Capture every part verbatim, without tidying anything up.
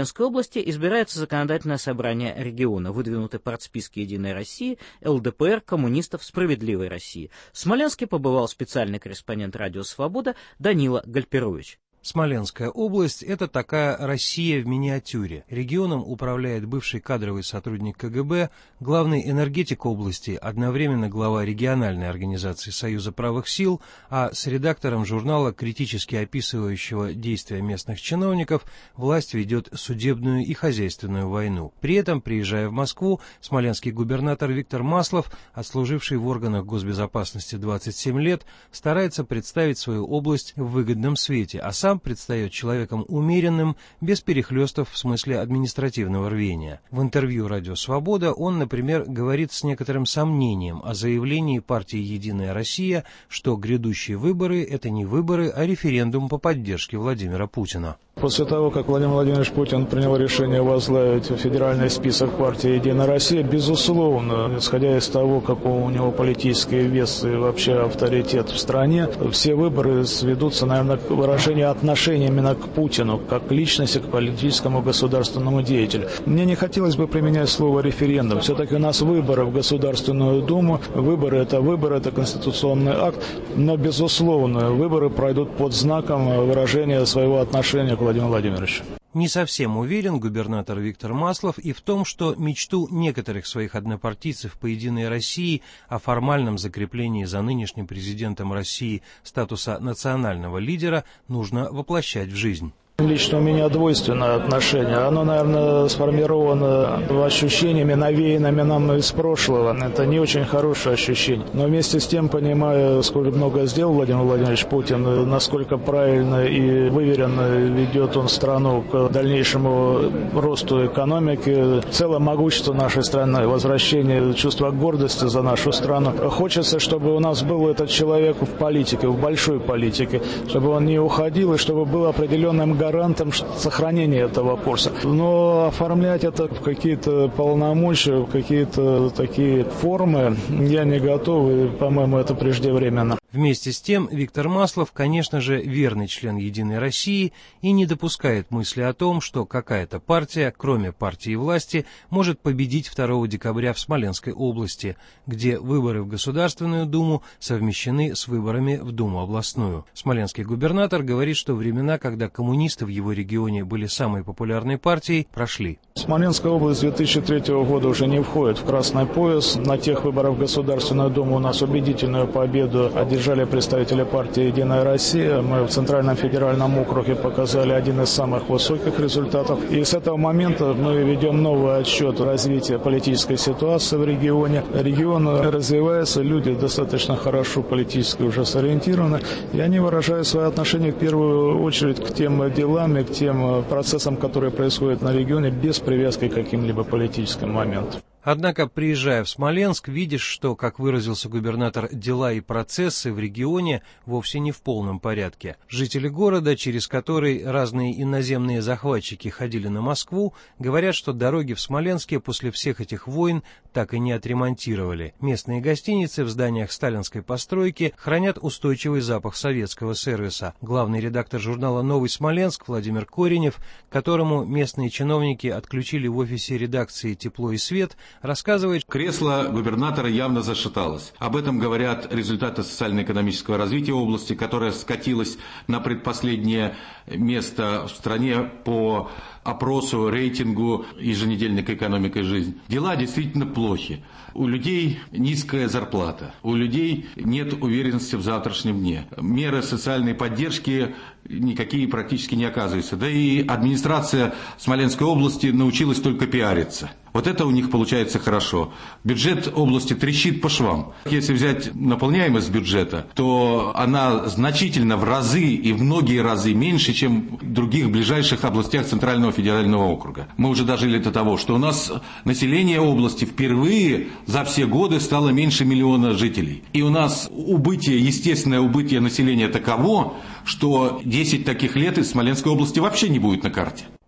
Смоленской области избирается законодательное собрание региона, выдвинутый партсписки «Единой России», эл дэ пэ эр, коммунистов, «Справедливой России». В Смоленске побывал специальный корреспондент «Радио Свобода» Данила Гальперович. Смоленская область – это такая Россия в миниатюре. Регионом управляет бывший кадровый сотрудник ка гэ бэ, главный энергетик области, одновременно глава региональной организации Союза правых сил, а с редактором журнала, критически описывающего действия местных чиновников, власть ведет судебную и хозяйственную войну. При этом, приезжая в Москву, смоленский губернатор Виктор Маслов, отслуживший в органах госбезопасности двадцать семь лет, старается представить свою область в выгодном свете, а сам предстает человеком умеренным, без перехлестов в смысле административного рвения. В интервью «Радио Свобода» он, например, говорит с некоторым сомнением о заявлении партии «Единая Россия», что грядущие выборы – это не выборы, а референдум по поддержке Владимира Путина. После того, как Владимир Владимирович Путин принял решение возглавить федеральный список партии «Единая Россия», безусловно, исходя из того, какой у него политический вес и вообще авторитет в стране, все выборы сведутся, наверное, к выражению отношения именно к Путину, как к личности, к политическому государственному деятелю. Мне не хотелось бы применять слово «референдум». Все-таки у нас выборы в Государственную Думу. Выборы – это выборы, это конституционный акт, но, безусловно, выборы пройдут под знаком выражения своего отношения к Владимиру Владимировичу. Не совсем уверен губернатор Виктор Маслов и в том, что мечту некоторых своих однопартийцев по «Единой России» о формальном закреплении за нынешним президентом России статуса национального лидера нужно воплощать в жизнь. Лично у меня двойственное отношение. Оно, наверное, сформировано ощущениями, навеянными нам из прошлого. Это не очень хорошее ощущение. Но вместе с тем, понимая, сколько много сделал Владимир Владимирович Путин, насколько правильно и выверенно ведет он страну к дальнейшему росту экономики, целое могущество нашей страны, возвращение чувства гордости за нашу страну. Хочется, чтобы у нас был этот человек в политике, в большой политике, чтобы он не уходил и чтобы был определенным гарантом сохранения этого курса. Но оформлять это в какие-то полномочия, в какие-то такие формы я не готов, и, по-моему, это преждевременно. Вместе с тем, Виктор Маслов, конечно же, верный член «Единой России» и не допускает мысли о том, что какая-то партия, кроме партии власти, может победить второго декабря в Смоленской области, где выборы в Государственную Думу совмещены с выборами в Думу областную. Смоленский губернатор говорит, что времена, когда коммунисты в его регионе были самой популярной партией, прошли. Смоленская область с две тысячи третьего года уже не входит в красный пояс. На тех выборах в Государственную Думу у нас убедительную победу одержали представители партии «Единая Россия». Мы в Центральном федеральном округе показали один из самых высоких результатов. И с этого момента мы ведем новый отсчет развития политической ситуации в регионе. Регион развивается, люди достаточно хорошо политически уже сориентированы. И они выражают свое отношение в первую очередь к тем делам и к тем процессам, которые происходят на регионе, без привязки к каким-либо политическим моментам. Однако, приезжая в Смоленск, видишь, что, как выразился губернатор, дела и процессы в регионе вовсе не в полном порядке. Жители города, через который разные иноземные захватчики ходили на Москву, говорят, что дороги в Смоленске после всех этих войн так и не отремонтировали. Местные гостиницы в зданиях сталинской постройки хранят устойчивый запах советского сервиса. Главный редактор журнала «Новый Смоленск» Владимир Коренев, которому местные чиновники отключили в офисе редакции тепло и свет, рассказывает: кресло губернатора явно зашаталось. Об этом говорят результаты социально-экономического развития области, которая скатилась на предпоследнее место в стране по опросу, рейтингу еженедельника «Экономика и жизнь». Дела действительно плохи. У людей низкая зарплата, у людей нет уверенности в завтрашнем дне. Меры социальной поддержки никакие практически не оказываются. Да и администрация Смоленской области научилась только пиариться. Вот это у них получается хорошо. Бюджет области трещит по швам. Если взять наполняемость бюджета, то она значительно в разы и в многие разы меньше, чем в других ближайших областях Центрального федерального округа. Мы уже дожили до того, что у нас население области впервые за все годы стало меньше миллиона жителей. И у нас убытие, естественное убытие населения таково, что десять таких лет из Смоленской области вообще не будет на карте.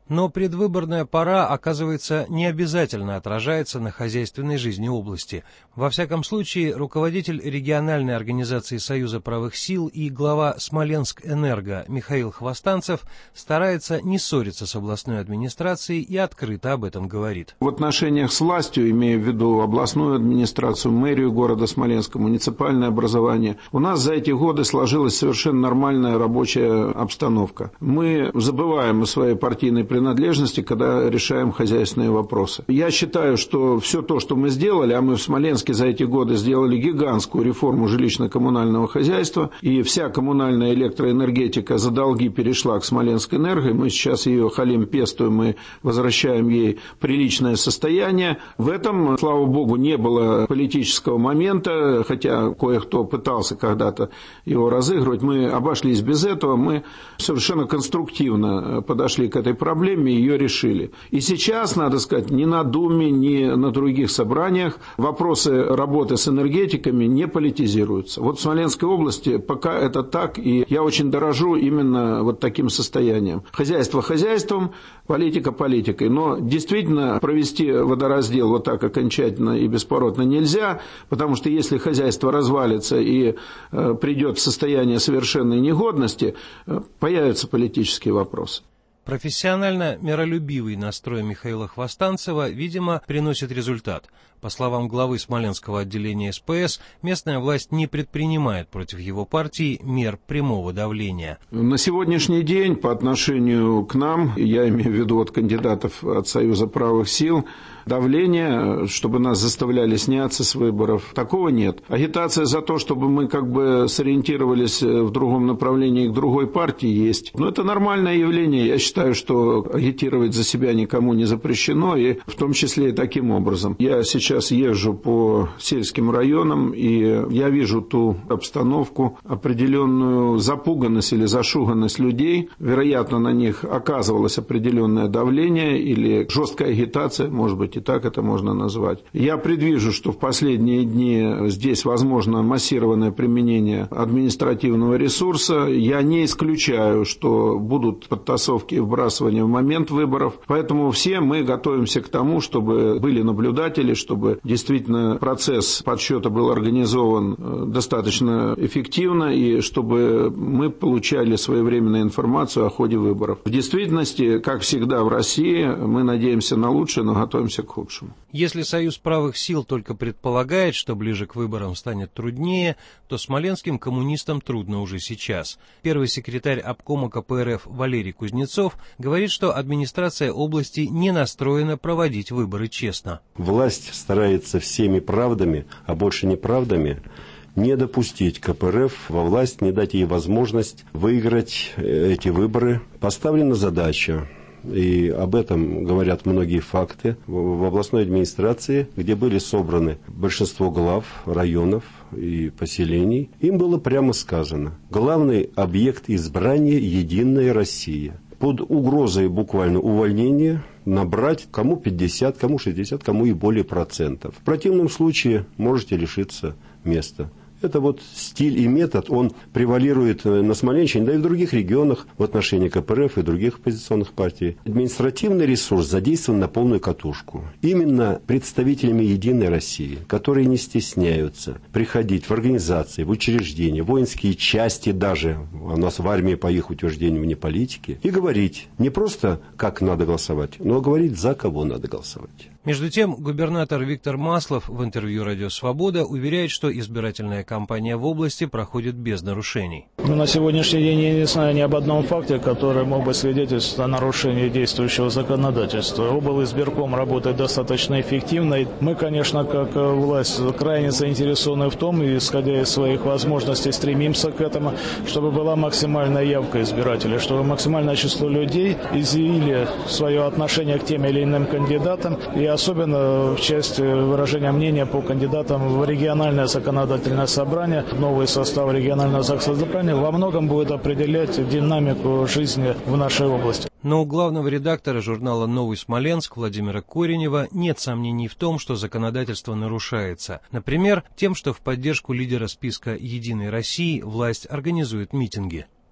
Но предвыборная пора, оказывается, не обязательно отражается на хозяйственной жизни области. Во всяком случае, руководитель региональной организации Союза правых сил и глава Смоленск-Энерго Михаил Хвостанцев старается не ссориться с областной администрацией и открыто об этом говорит. В отношениях с властью, имея в виду областную администрацию, мэрию города Смоленска, муниципальное образование, у нас за эти годы сложилась совершенно нормальная рабочая обстановка. Мы забываем о своей партийной принадлежности, когда решаем хозяйственные вопросы. Я считаю, что все то, что мы сделали, а мы в Смоленске за эти годы сделали гигантскую реформу жилищно-коммунального хозяйства, и вся коммунальная электроэнергетика за долги перешла к Смоленск-Энерго, мы сейчас ее халим пестуем и возвращаем ей приличное состояние. В этом, слава богу, не было политического момента, хотя кое-кто пытался когда-то его разыгрывать. Мы обошлись без этого, мы совершенно конструктивно подошли к этой проблеме, ее решили. И сейчас, надо сказать, ни на Думе, ни на других собраниях вопросы работы с энергетиками не политизируются. Вот в Смоленской области пока это так, и я очень дорожу именно вот таким состоянием. Хозяйство хозяйством, политика политикой. Но действительно провести водораздел вот так окончательно и бесповоротно нельзя, потому что если хозяйство развалится и э, придет в состояние совершенной негодности, э, появятся политические вопросы. Профессионально миролюбивый настрой Михаила Хвостанцева, видимо, приносит результат. По словам главы Смоленского отделения эс пэ эс, местная власть не предпринимает против его партии мер прямого давления. На сегодняшний день по отношению к нам, я имею в виду от кандидатов от Союза правых сил, давление, чтобы нас заставляли сняться с выборов, такого нет. Агитация за то, чтобы мы как бы сориентировались в другом направлении к другой партии, есть. Но это нормальное явление. Я считаю, что агитировать за себя никому не запрещено, и в том числе и таким образом. Я сейчас езжу по сельским районам, и я вижу ту обстановку, определенную запуганность или зашуганность людей. Вероятно, на них оказывалось определенное давление или жесткая агитация, может быть, и так это можно назвать. Я предвижу, что в последние дни здесь возможно массированное применение административного ресурса. Я не исключаю, что будут подтасовки и вбрасывания в момент выборов. Поэтому все мы готовимся к тому, чтобы были наблюдатели, чтобы действительно процесс подсчета был организован достаточно эффективно и чтобы мы получали своевременную информацию о ходе выборов. В действительности, как всегда в России, мы надеемся на лучшее, но готовимся к худшему. Если Союз правых сил только предполагает, что ближе к выборам станет труднее, то смоленским коммунистам трудно уже сейчас. Первый секретарь обкома ка пэ эр эф Валерий Кузнецов говорит, что администрация области не настроена проводить выборы честно. Власть старается всеми правдами, а больше неправдами, не допустить ка пэ эр эф во власть, не дать ей возможность выиграть эти выборы. Поставлена задача, и об этом говорят многие факты, в областной администрации, где были собраны большинство глав районов и поселений, им было прямо сказано: главный объект избрания — Единая Россия. Под угрозой буквально увольнения набрать кому пятьдесят, кому шестьдесят, кому и более процентов. В противном случае можете лишиться места. Это вот стиль и метод, он превалирует на Смоленщине, да и в других регионах в отношении ка пэ эр эф и других оппозиционных партий. Административный ресурс задействован на полную катушку. Именно представителями Единой России, которые не стесняются приходить в организации, в учреждения, в воинские части даже, у нас в армии по их утверждению вне политики, и говорить не просто, как надо голосовать, но говорить, за кого надо голосовать. Между тем, губернатор Виктор Маслов в интервью «Радио Свобода» уверяет, что избирательная кампания в области проходит без нарушений. Ну, на сегодняшний день я не знаю ни об одном факте, который мог бы свидетельствовать о нарушении действующего законодательства. Облизбирком работает достаточно эффективно. И мы, конечно, как власть, крайне заинтересованы в том, и, исходя из своих возможностей, стремимся к этому, чтобы была максимальная явка избирателей, чтобы максимальное число людей изъявили свое отношение к тем или иным кандидатам, и особенно в части выражения мнения по кандидатам в региональное законодательное собрание. Новый состав регионального законодательного собрания во многом будет определять динамику жизни в нашей области. Но у главного редактора журнала «Новый Смоленск» Владимира Коренева нет сомнений в том, что законодательство нарушается. Например, тем, что в поддержку лидера списка «Единой России» власть организует митинги.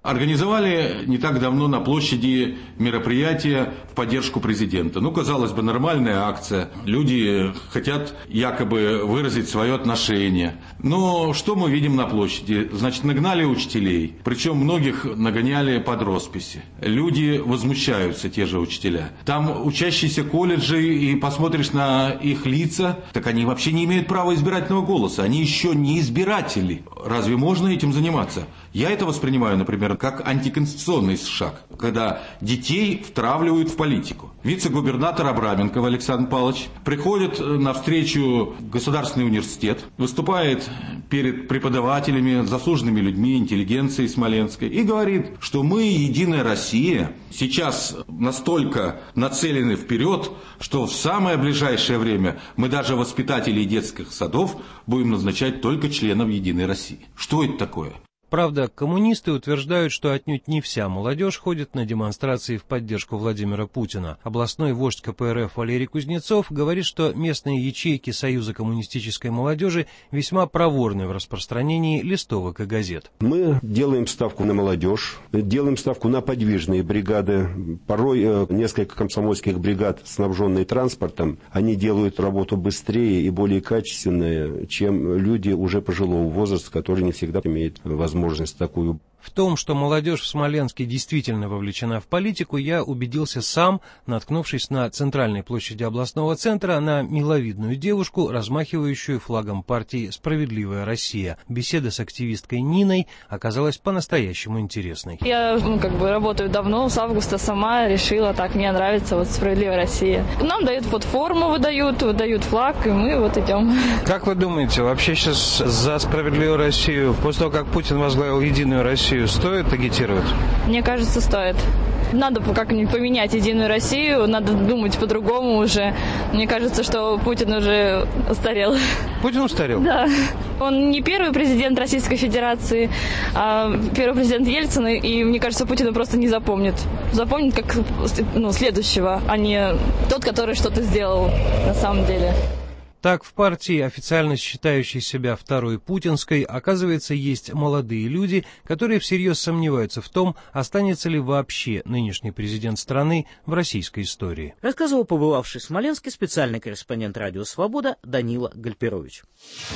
Организовали не так давно на площади мероприятие в поддержку президента. Ну, казалось бы, нормальная акция. Люди хотят якобы выразить свое отношение. Но что мы видим на площади? Значит, нагнали учителей. Причем многих нагоняли под росписи. Люди возмущаются, те же учителя. Там учащиеся колледжей, и посмотришь на их лица, так они вообще не имеют права избирательного голоса. Они еще не избиратели. Разве можно этим заниматься? Я это воспринимаю, например, как антиконституционный шаг, когда детей втравливают в политику. Вице-губернатор Абраменков Александр Павлович приходит на встречу в Государственный университет, выступает перед преподавателями, заслуженными людьми, интеллигенцией смоленской и говорит, что мы, Единая Россия, сейчас настолько нацелены вперед, что в самое ближайшее время мы даже воспитателей детских садов будем назначать только членов Единой России. Что это такое? Правда, коммунисты утверждают, что отнюдь не вся молодежь ходит на демонстрации в поддержку Владимира Путина. Областной вождь ка пэ эр эф Валерий Кузнецов говорит, что местные ячейки Союза коммунистической молодежи весьма проворны в распространении листовок и газет. Мы делаем ставку на молодежь, делаем ставку на подвижные бригады. Порой несколько комсомольских бригад, снабженные транспортом, они делают работу быстрее и более качественную, чем люди уже пожилого возраста, которые не всегда имеют возможность такую. В том, что молодежь в Смоленске действительно вовлечена в политику, я убедился сам, наткнувшись на центральной площади областного центра на миловидную девушку, размахивающую флагом партии «Справедливая Россия». Беседа с активисткой Ниной оказалась по-настоящему интересной. Я ну, как бы работаю давно, с августа сама решила, так, мне нравится вот «Справедливая Россия». Нам дают вот форму, выдают, выдают флаг, и мы вот идем. Как вы думаете, вообще сейчас за «Справедливую Россию», после того, как Путин возглавил «Единую Россию», стоит агитировать? Мне кажется, стоит. Надо как-нибудь поменять Единую Россию, надо думать по-другому уже. Мне кажется, что Путин уже устарел. Путин устарел? Да. Он не первый президент Российской Федерации, а первый президент Ельцин, и мне кажется, Путина просто не запомнит. Запомнит как ну, следующего, а не тот, который что-то сделал на самом деле. Так, в партии, официально считающей себя второй путинской, оказывается, есть молодые люди, которые всерьез сомневаются в том, останется ли вообще нынешний президент страны в российской истории. Рассказывал побывавший в Смоленске специальный корреспондент «Радио Свобода» Данила Гальперович.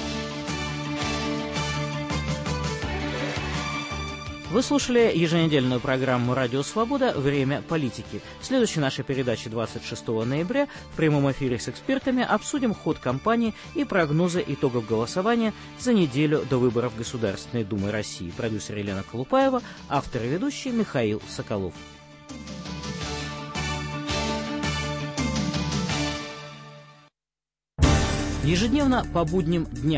Вы слушали еженедельную программу «Радио Свобода. Время политики». В следующей нашей передаче двадцать шестого ноября в прямом эфире с экспертами обсудим ход кампании и прогнозы итогов голосования за неделю до выборов Государственной Думы России. Продюсер Елена Колупаева, автор и ведущий Михаил Соколов. Ежедневно по будним дням